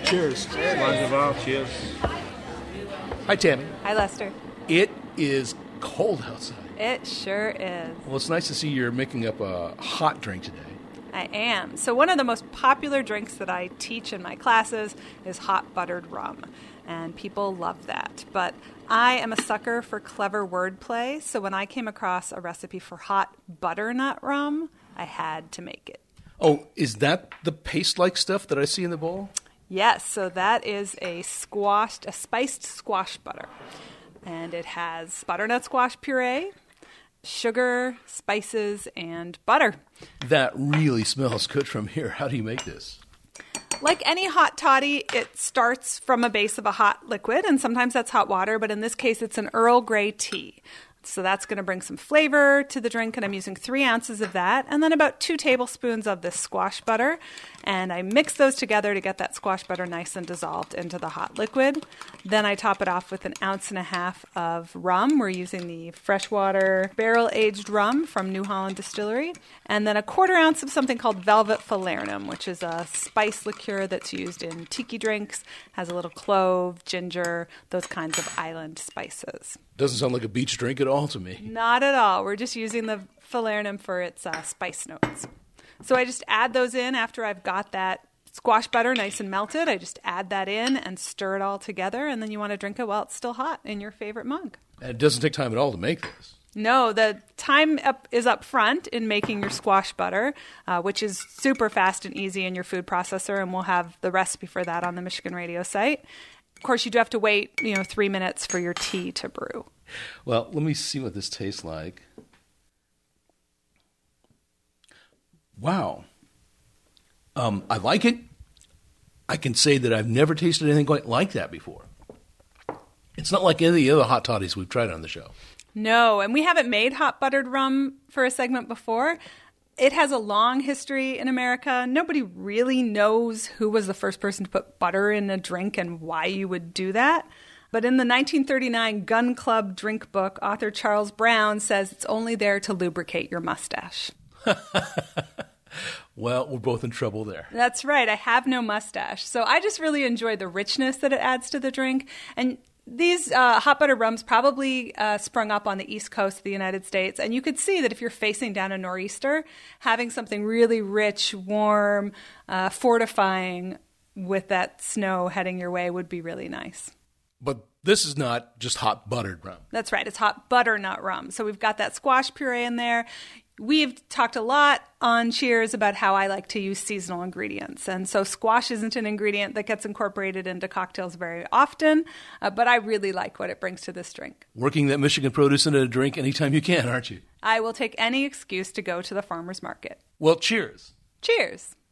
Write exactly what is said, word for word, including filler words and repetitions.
Cheers. Cheers. Cheers. Hi, Tammy. Hi, Lester. It is cold outside. It sure is. Well, it's nice to see you're making up a hot drink today. I am. So one of the most popular drinks that I teach in my classes is hot buttered rum, and people love that. But I am a sucker for clever wordplay, so when I came across a recipe for hot butternut rum, I had to make it. Oh, is that the paste-like stuff that I see in the bowl? Yes, so that is a squashed, a spiced squash butter. And it has butternut squash puree, sugar, spices, and butter. That really smells good from here. How do you make this? Like any hot toddy, it starts from a base of a hot liquid, and sometimes that's hot water, but in this case, it's an Earl Grey tea. So that's going to bring some flavor to the drink, and I'm using three ounces of that, and then about two tablespoons of this squash butter. And I mix those together to get that squash butter nice and dissolved into the hot liquid. Then I top it off with an ounce and a half of rum. We're using the freshwater barrel-aged rum from New Holland Distillery. And then a quarter ounce of something called Velvet Falernum, which is a spice liqueur that's used in tiki drinks, has a little clove, ginger, those kinds of island spices. Doesn't sound like a beach drink at all to me. Not at all. We're just using the falernum for its uh, spice notes. So I just add those in after I've got that squash butter nice and melted. I just add that in and stir it all together, and then you want to drink it while it's still hot in your favorite mug. And it doesn't take time at all to make this. No, the time up is up front in making your squash butter, uh, which is super fast and easy in your food processor, and we'll have the recipe for that on the Michigan Radio site. Of course, you do have to wait, you know, three minutes for your tea to brew. Well, let me see what this tastes like. Wow. Um, I like it. I can say that I've never tasted anything quite like that before. It's not like any of the other hot toddies we've tried on the show. No, and we haven't made hot buttered rum for a segment before. It has a long history in America. Nobody really knows who was the first person to put butter in a drink and why you would do that. But in the nineteen thirty-nine Gun Club drink book, author Charles Brown says it's only there to lubricate your mustache. Well, we're both in trouble there. That's right. I have no mustache. So I just really enjoy the richness that it adds to the drink. And these uh, hot butter rums probably uh, sprung up on the East Coast of the United States. And you could see that if you're facing down a nor'easter, having something really rich, warm, uh, fortifying with that snow heading your way would be really nice. But this is not just hot buttered rum. That's right. It's hot butternut rum. So we've got that squash puree in there. We've talked a lot on Cheers about how I like to use seasonal ingredients. And so squash isn't an ingredient that gets incorporated into cocktails very often, uh, but I really like what it brings to this drink. Working that Michigan produce into a drink anytime you can, aren't you? I will take any excuse to go to the farmer's market. Well, cheers. Cheers.